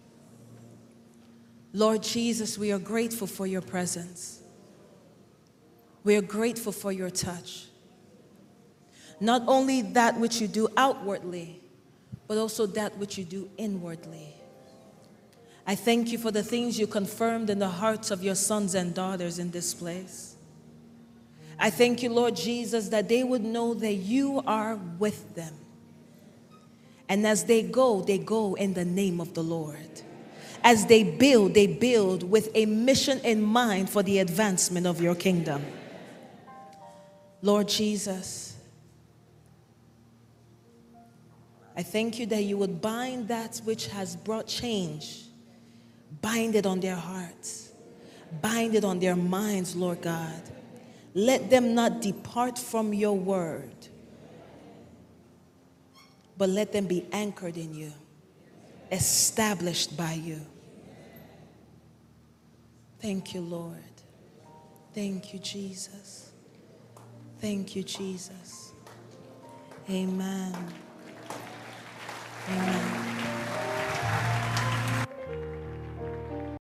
Lord Jesus, we are grateful for your presence. We are grateful for your touch. Not only that which you do outwardly, but also that which you do inwardly. I thank you for the things you confirmed in the hearts of your sons and daughters in this place. I thank you, Lord Jesus, that they would know that you are with them. And as they go in the name of the Lord. As they build with a mission in mind for the advancement of your kingdom. Lord Jesus, I thank you that you would bind that which has brought change. Bind it on their hearts. Bind it on their minds, Lord God. Let them not depart from your word, but let them be anchored in you, established by you. Thank you, Lord. Thank you, Jesus. Thank you, Jesus. Amen. Amen.